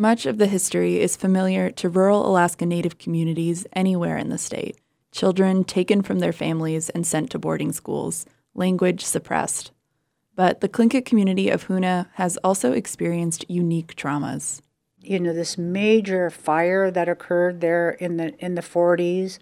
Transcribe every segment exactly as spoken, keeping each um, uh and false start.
Much of the history is familiar to rural Alaska Native communities anywhere in the state. Children taken from their families and sent to boarding schools, language suppressed. But the Tlingit community of Hoonah has also experienced unique traumas. You know, this major fire that occurred there in the in the forties,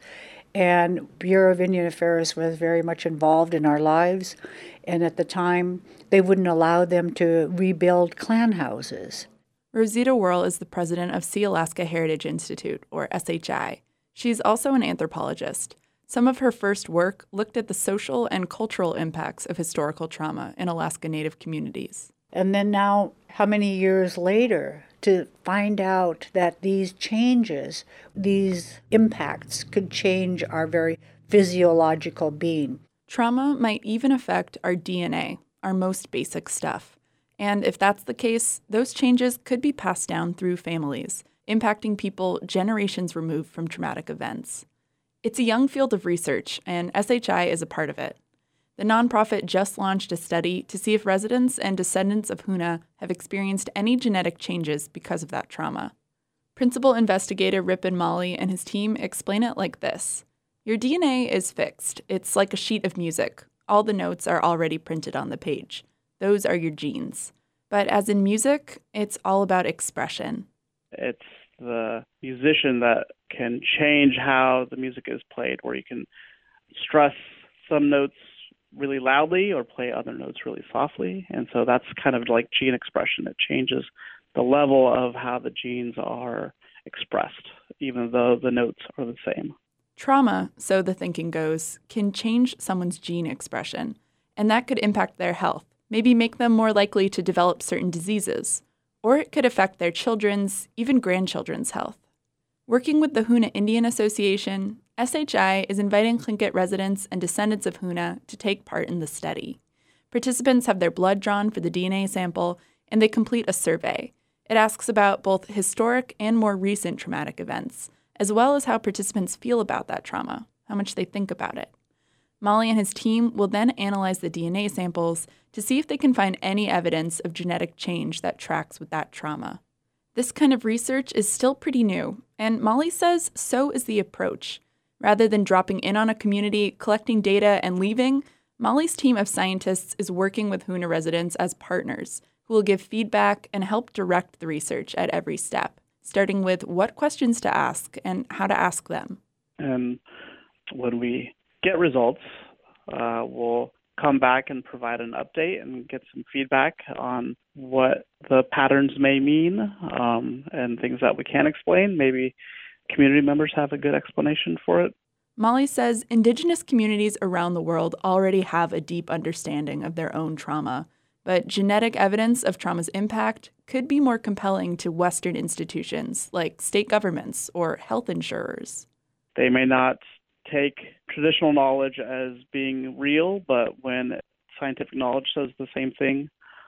and Bureau of Indian Affairs was very much involved in our lives. And at the time, they wouldn't allow them to rebuild clan houses. Rosita Whirl is the president of Sealaska Heritage Institute, or S H I. She's also an anthropologist. Some of her first work looked at the social and cultural impacts of historical trauma in Alaska Native communities. And then now, how many years later, to find out that these changes, these impacts could change our very physiological being. Trauma might even affect our D N A, our most basic stuff. And if that's the case, those changes could be passed down through families, impacting people generations removed from traumatic events. It's a young field of research, and S H I is a part of it. The nonprofit just launched a study to see if residents and descendants of Hoonah have experienced any genetic changes because of that trauma. Principal investigator Ripon Molly and his team explain it like this. Your D N A is fixed. It's like a sheet of music. All the notes are already printed on the page. Those are your genes. But as in music, it's all about expression. It's the musician that can change how the music is played, where you can stress some notes really loudly or play other notes really softly. And so that's kind of like gene expression. It changes the level of how the genes are expressed, even though the notes are the same. Trauma, so the thinking goes, can change someone's gene expression, and that could impact their health, maybe make them more likely to develop certain diseases, or it could affect their children's, even grandchildren's health. Working with the Hoonah Indian Association, S H I is inviting Tlingit residents and descendants of Hoonah to take part in the study. Participants have their blood drawn for the D N A sample, and they complete a survey. It asks about both historic and more recent traumatic events, as well as how participants feel about that trauma, how much they think about it. Molly and his team will then analyze the D N A samples to see if they can find any evidence of genetic change that tracks with that trauma. This kind of research is still pretty new, and Molly says so is the approach. Rather than dropping in on a community, collecting data, and leaving, Molly's team of scientists is working with Hoonah residents as partners who will give feedback and help direct the research at every step, starting with what questions to ask and how to ask them. And when we get results, uh, we'll come back and provide an update and get some feedback on what the patterns may mean um, and things that we can't explain. Maybe community members have a good explanation for it. Molly says Indigenous communities around the world already have a deep understanding of their own trauma, but genetic evidence of trauma's impact could be more compelling to Western institutions like state governments or health insurers. They may not take traditional knowledge as being real, but when scientific knowledge says the same thing,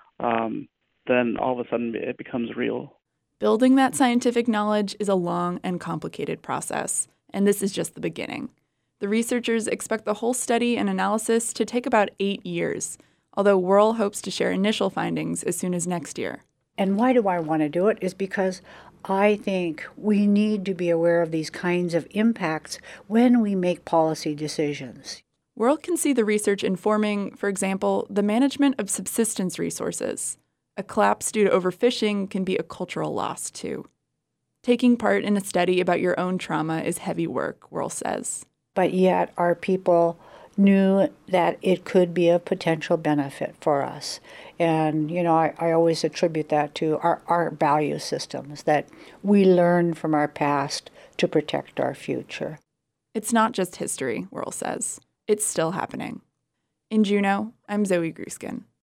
um, then all of a sudden it becomes real. Building that scientific knowledge is a long and complicated process, and this is just the beginning. The researchers expect the whole study and analysis to take about eight years, although Whirl hopes to share initial findings as soon as next year. And why do I want to do it? Is because I think we need to be aware of these kinds of impacts when we make policy decisions. Whirl can see the research informing, for example, the management of subsistence resources. A collapse due to overfishing can be a cultural loss, too. Taking part in a study about your own trauma is heavy work, Whirl says. But yet our people knew that it could be a potential benefit for us. And, you know, I, I always attribute that to our, our value systems, that we learn from our past to protect our future. It's not just history, Whirl says. It's still happening. In Juneau, I'm Zoe Gruskin.